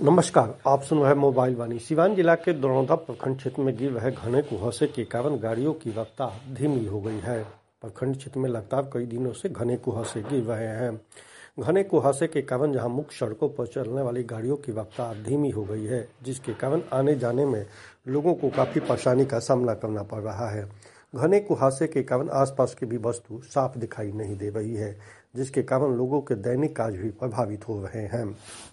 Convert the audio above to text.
नमस्कार, आप सुन रहे हैं मोबाइल वाणी। सिवान जिला के दरौंदा प्रखंड क्षेत्र में गिर रहे घने कुहासे के कारण गाड़ियों की रफ्तार धीमी हो गई है। प्रखंड क्षेत्र में लगातार कई दिनों से घने कुहासे गिर रहे हैं। घने कुहासे के कारण जहां मुख्य सड़कों पर चलने वाली गाड़ियों की रफ्तार धीमी हो गई है, जिसके कारण आने जाने में लोगों को काफ़ी परेशानी का सामना करना पड़ रहा है। घने कुहासे के कारण आसपास की भी वस्तु साफ दिखाई नहीं दे रही है, जिसके कारण लोगों के दैनिक कार्य भी प्रभावित हो रहे हैं।